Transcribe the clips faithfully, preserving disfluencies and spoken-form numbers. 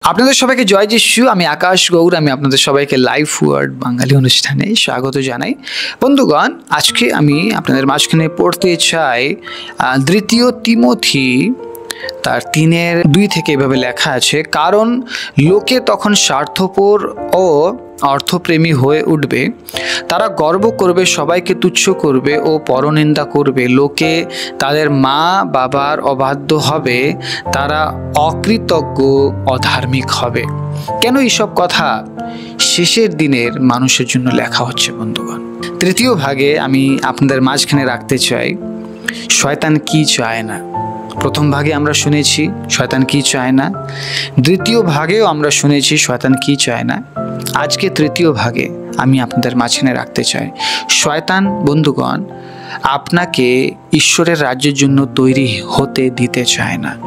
আপনাদের সবাইকে জয় যিশু। আমি আকাশ গৌর, আমি আপনাদের সবাইকে লাইফ ওয়ার্ড বাঙালি অনুষ্ঠানে স্বাগত জানাই। বন্ধুগণ, আজকে আমি আপনাদের মাঝখানে পড়তে চাই দ্বিতীয় তিমোথী তার তিনের দুই থেকে এভাবে লেখা আছে, কারণ লোকে তখন স্বার্থপর ও অর্থপ্রেমী হয়ে উঠবে, তারা গর্ব করবে, সবাইকে তুচ্ছ করবে ও পরনিন্দা করবে। লোকে তাদের মা বাবার অবাধ্য হবে, তারা অকৃতজ্ঞ অধার্মিক হবে। কেন এইসব কথা শেষের দিনের মানুষের জন্য লেখা হচ্ছে বন্ধুগণ? তৃতীয় ভাগে আমি আপনাদের মাঝখানে রাখতে চাই শয়তান কি চায় না। প্রথম ভাগে আমরা শুনেছি শয়তান কি চায় না, দ্বিতীয় ভাগেও আমরা শুনেছি শয়তান কি চায় না। আজকে তৃতীয় ভাগে আমি আপনাদের মাঝখানে রাখতে চাই শয়তান বন্ধুগণ আপনাকে ঈশ্বরের রাজ্যের জন্য তৈরি হতে দিতে চায় না।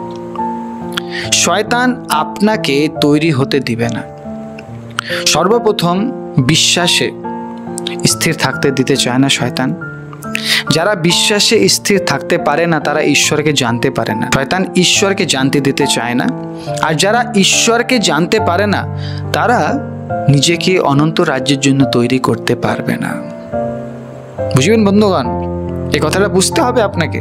শয়তান আপনাকে তৈরি হতে দিবে না। সর্বপ্রথম বিশ্বাসে স্থির থাকতে দিতে চায় না শয়তান। যারা বিশ্বাসে স্থির থাকতে পারে না তারা ঈশ্বরকে জানতে পারে না। শয়তান ঈশ্বরকে জানতে দিতে চায় না। আর যারা ঈশ্বরকে জানতে পারে না তারা নিজেকে অনন্ত রাজ্যের জন্য তৈরি করতে পারবে না। বুঝবেন বন্ধুগণ, এই কথাটা বুঝতে হবে আপনাকে।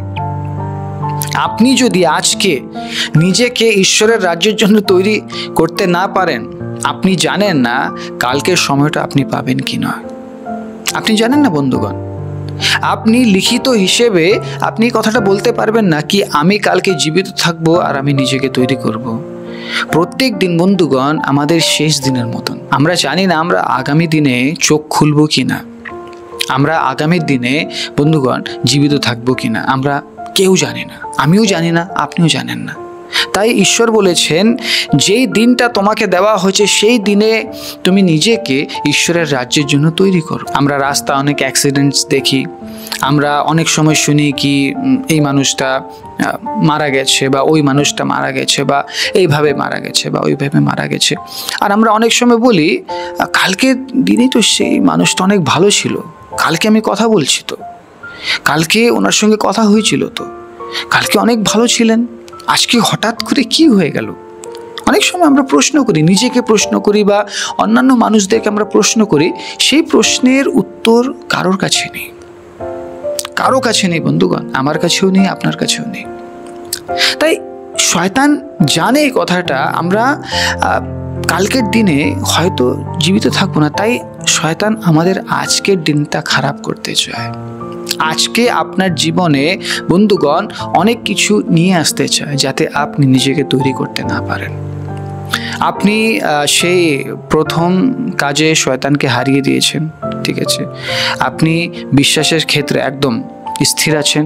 আপনি যদি আজকে নিজেকে ঈশ্বরের রাজ্যের জন্য তৈরি করতে না পারেন, আপনি জানেন না কালকের সময়টা আপনি পাবেন কি না। আপনি জানেন না বন্ধুগণ। আপনি লিখিত হিসেবে আপনি কথাটা বলতে পারবেন না কি আমি কালকে জীবিত থাকবো আর আমি নিজেকে তৈরি করব। প্রত্যেক দিন বন্ধুগণ আমাদের শেষ দিনের মতন। আমরা জানি না আমরা আগামী দিনে চোখ খুলবো কি না, আমরা আগামী দিনে বন্ধুগণ জীবিত থাকবো কি না, আমরা কেউ জানি না। আমিও জানি না, আপনিও জানেন না। তাই ঈশ্বর বলেছেন যেই দিনটা তোমাকে দেওয়া হয়েছে সেই দিনে তুমি নিজেকে ঈশ্বরের রাজ্যের জন্য তৈরি করো। আমরা রাস্তা অনেক অ্যাক্সিডেন্টস দেখি, আমরা অনেক সময় শুনি কি এই মানুষটা মারা গেছে বা ওই মানুষটা মারা গেছে বা এইভাবে মারা গেছে বা ওইভাবে মারা গেছে। আর আমরা অনেক সময় বলি কালকের দিনেই তো সেই মানুষটা অনেক ভালো ছিল, কালকে আমি কথা বলছি তো, কালকে ওনার সঙ্গে কথা হয়েছিল তো, কালকে অনেক ভালো ছিলেন, আজকে হঠাৎ করে কি হয়ে গেল। অনেক সময় আমরা প্রশ্ন করি, নিজেকে প্রশ্ন করি বা অন্যান্য মানুষদেরকে আমরা প্রশ্ন করি। সেই প্রশ্নের উত্তর কারোর কাছে নেই, কারো কাছে নেই বন্ধুগণ, আমার কাছেও নেই, আপনার কাছেও নেই। তাই শয়তান জানে এই কথাটা আমরা কালকের দিনে হয়তো জীবিত থাকবো না। তাই শয়তান আমাদের আজকের দিনটা খারাপ করতে চায়। আজকে আপনার জীবনে বন্ধুগণ অনেক কিছু নিয়ে আসতে চায় যাতে আপনি নিজেকে তৈরি করতে না পারেন। আপনি সেই প্রথম কাজে শয়তানকে হারিয়ে দিয়েছেন, ঠিক আছে, আপনি বিশ্বাসের ক্ষেত্রে একদম স্থির আছেন,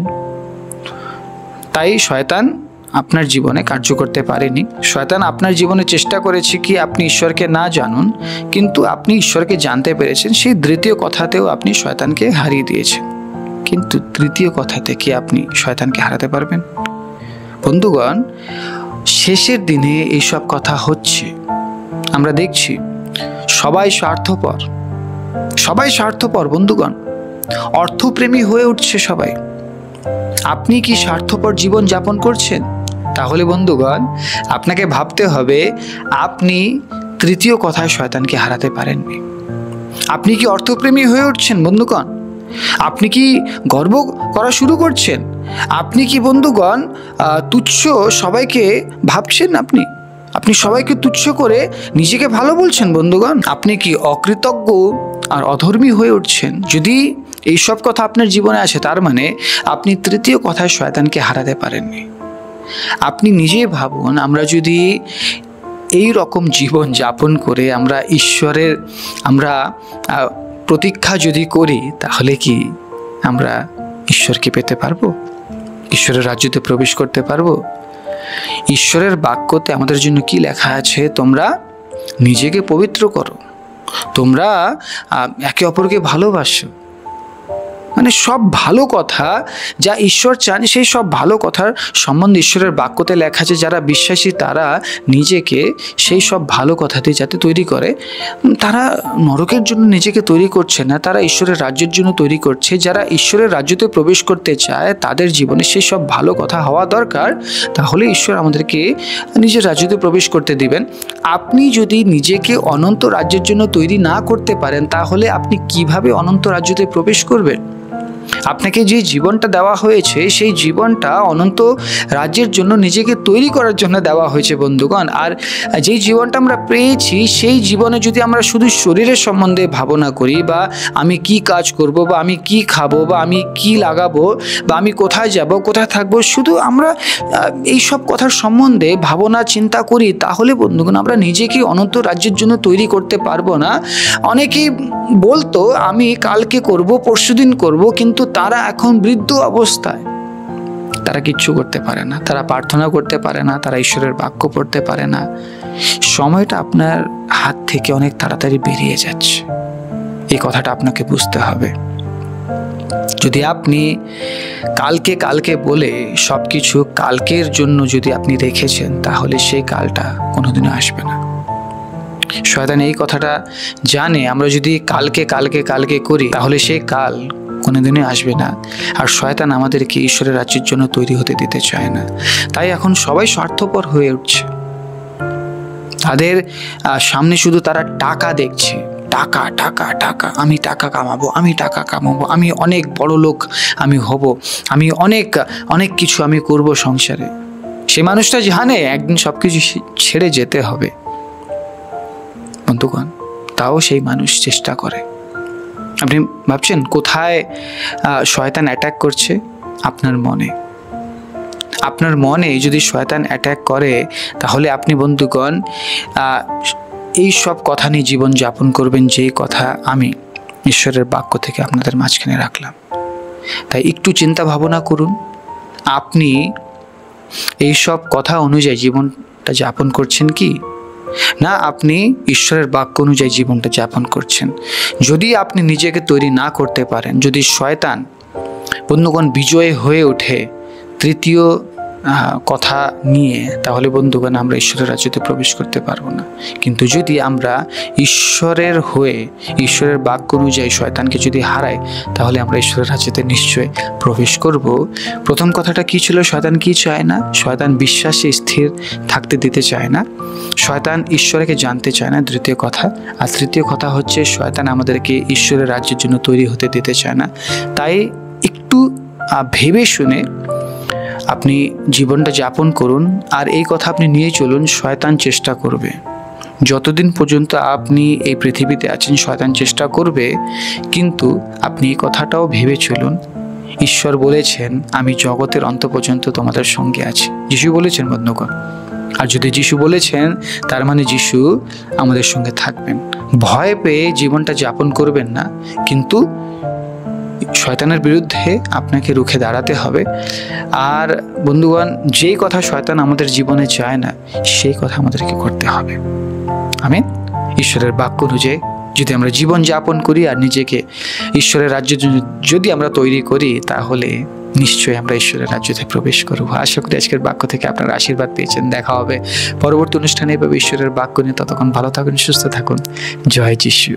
তাই শয়তান আপনার জীবনে কার্য করতে পারেনি। শয়তান আপনার জীবনে চেষ্টা করেছে কি আপনি ঈশ্বরকে না জানুন, কিন্তু আপনি ঈশ্বরকে জানতে পেরেছেন। সেই দ্বিতীয় কথাতেও আপনি শয়তানকে হারিয়ে দিয়েছেন, কিন্তু তৃতীয় কথাতে কি আপনি শয়তানকে হারাতে পারবেন? বন্ধুগণ, শেষের দিনে এইসব কথা হচ্ছে। আমরা দেখছি সবাই স্বার্থপর, সবাই স্বার্থপর বন্ধুগণ, অর্থপ্রেমী হয়ে উঠছে সবাই। আপনি কি স্বার্থপর জীবন যাপন করছেন? তাহলে বন্ধুগণ আপনাকে ভাবতে হবে আপনি তৃতীয় কথায় শয়তানকে হারাতে পারেননি। আপনি কি অর্থপ্রেমী হয়ে উঠছেন বন্ধুগণ? আপনি কি গর্ব করা শুরু করছেন? আপনি কি বন্ধুগণ তুচ্ছ সবাইকে ভাবছেন? আপনি আপনি সবাইকে তুচ্ছ করে নিজেকে ভালো বলছেন বন্ধুগণ? আপনি কি অকৃতজ্ঞ আর অধর্মী হয়ে উঠছেন? যদি এইসব কথা আপনার জীবনে আছে তার মানে আপনি তৃতীয় কথায় শয়তানকে হারাতে পারেননি। আপনি নিজেই ভাবুন, আমরা যদি এই রকম জীবন যাপন করে আমরা ঈশ্বরের আমরা প্রতীক্ষা যদি করি তাহলে কি আমরা ঈশ্বরকে পেতে পারবো? ঈশ্বরের রাজ্যতে প্রবেশ করতে পারবো? ঈশ্বরের বাক্যতে আমাদের জন্য কি লেখা আছে? তোমরা নিজেকে পবিত্র করো, তোমরা একে অপরকে ভালোবাসো, মানে সব ভালো কথা যা ঈশ্বর চান সেই সব ভালো কথার সম্বন্ধে ঈশ্বরের বাক্যতে লেখা আছে, যারা বিশ্বাসী তারা নিজেকে সেই সব ভালো কথাতে যাতে তৈরি করে। তারা নরকের জন্য নিজেকে তৈরি করছে না, তারা ঈশ্বরের রাজ্যের জন্য তৈরি করছে। যারা ঈশ্বরের রাজ্যতে প্রবেশ করতে চায় তাদের জীবনে সেই সব ভালো কথা হওয়া দরকার, তাহলে ঈশ্বর আমাদেরকে নিজের রাজ্যতে প্রবেশ করতে দিবেন। আপনি যদি নিজেকে অনন্ত রাজ্যের জন্য তৈরি না করতে পারেন তাহলে আপনি কিভাবে অনন্ত রাজ্যতে প্রবেশ করবেন? আপনাকে যে জীবনটা দেওয়া হয়েছে সেই জীবনটা অনন্ত রাজ্যের জন্য নিজেকে তৈরি করার জন্য দেওয়া হয়েছে বন্ধুগণ। আর যেই জীবনটা আমরা পেয়েছি সেই জীবনে যদি আমরা শুধু শরীরের সম্বন্ধে ভাবনা করি, বা আমি কি কাজ করব, বা আমি কি খাবো, বা আমি কি লাগাবো, বা আমি কোথায় যাব, কোথায় থাকবো, শুধু আমরা এই সব কথার সম্বন্ধে ভাবনা চিন্তা করি, তাহলে বন্ধুগণ আমরা নিজেকে অনন্ত রাজ্যের জন্য তৈরি করতে পারবো না। অনেকেই বলতো আমি কালকে করব, পরশুদিন করব, কিন্তু তারা এখন বৃদ্ধ অবস্থায়, তারা কিচ্ছু করতে পারে না, তারা প্রার্থনা করতে পারে না, তারা ঈশ্বরের বাক্য পড়তে পারে না। সময়টা আপনার হাত থেকে অনেক তাড়াতাড়ি বেরিয়ে যাচ্ছে, এই কথাটা আপনাকে বুঝতে হবে। যদি আপনি কালকে কালকে বলে সব কিছু কালকের জন্য যদি আপনি রেখেছেন, তাহলে সেই কালটা কোনোদিনও আসবে না। শয়তান এই কথাটা জানে, আমরা যদি কালকে কালকে কালকে করি তাহলে সেই কাল কোনোদিনই আসবে না। আর শয়তান আমাদেরকে ঈশ্বরের রাজ্যের জন্য তৈরি হতে দিতে চায় না। তাই এখন সবাই স্বার্থপর হয়ে উঠছে, তাদের সামনে শুধু তারা টাকা দেখছে, টাকা টাকা টাকা, আমি টাকা কামাবো, আমি টাকা কামাবো, আমি অনেক বড় লোক আমি হব, আমি অনেক অনেক কিছু আমি করব সংসারে। সে মানুষটা জানে একদিন সব কিছু ছেড়ে যেতে হবে বন্ধুগণ, তাও সেই মানুষ চেষ্টা করে। আপনি ভাবছেন কোথায় শয়তান অ্যাটাক করছে? আপনার মনে। আপনার মনে যদি শয়তান অ্যাটাক করে তাহলে আপনি বন্ধুগণ এই সব কথা নিয়ে জীবন যাপন করবেন, যেই কথা আমি ঈশ্বরের বাক্য থেকে আপনাদের মাঝখানে রাখলাম। তাই একটু চিন্তা ভাবনা করুন, আপনি এই সব কথা অনুযায়ী জীবনটা যাপন করছেন কি না, আপনি ঈশ্বরের বাক্য অনুযায়ী জীবনটা যাপন করছেন। যদি আপনি নিজেকে তৈরি না করতে পারেন, যদি শয়তান বন্ধুগণ বিজয় হয়ে ওঠে তৃতীয় কথা নিয়ে, তাহলে বন্ধুগণ আমরা ঈশ্বরের রাজ্যতে প্রবেশ করতে পারবো না। কিন্তু যদি আমরা ঈশ্বরের হয়ে ঈশ্বরের বাক্য অনুযায়ী শয়তানকে যদি হারাই, তাহলে আমরা ঈশ্বরের রাজ্যতে নিশ্চয় প্রবেশ করব। প্রথম কথাটা কি ছিল? শয়তান কি চায় না? শয়তান বিশ্বাসে স্থির থাকতে দিতে চায় না, শয়তান ঈশ্বরকে জানতে চায় না, দ্বিতীয় কথা। আর তৃতীয় কথা হচ্ছে শয়তান আমাদেরকে ঈশ্বরের রাজ্যের জন্য তৈরি হতে দিতে চায় না। তাই একটু ভেবে শুনে আপনি জীবনটা যাপন করুন, আর এই কথা আপনি নিয়ে চলুন। শয়তান চেষ্টা করবে, যতদিন পর্যন্ত আপনি এই পৃথিবীতে আছেন শয়তান চেষ্টা করবে, কিন্তু আপনি এই কথাটাও ভেবে চলুন, ঈশ্বর বলেছেন আমি জগতের অন্ত পর্যন্ত তোমাদের সঙ্গে আছি। যিশু বলেছেন বন্ধুগণ, আর যদি যিশু বলেছেন তার মানে যিশু আমাদের সঙ্গে থাকবেন। ভয় পেয়ে জীবনটা যাপন করবেন না, কিন্তু শয়তানের বিরুদ্ধে আপনাকে রুখে দাঁড়াতে হবে। আর বন্ধুগণ, যেই কথা শয়তান আমাদের জীবনে চায় না সেই কথা আমাদেরকে করতে হবে। আমিন। ঈশ্বরের বাক্য অনুযায়ী যদি আমরা জীবন যাপন করি আর নিজেকে ঈশ্বরের রাজ্যের জন্য যদি আমরা তৈরি করি, তাহলে নিশ্চয়ই আমরা ঈশ্বরের রাজ্যতে প্রবেশ করব। আশা করি আজকের বাক্য থেকে আপনারা আশীর্বাদ পেয়েছেন। দেখা হবে পরবর্তী অনুষ্ঠানে এভাবে ঈশ্বরের বাক্য নিয়ে। ততক্ষণ ভালো থাকুন, সুস্থ থাকুন। জয় যিশু।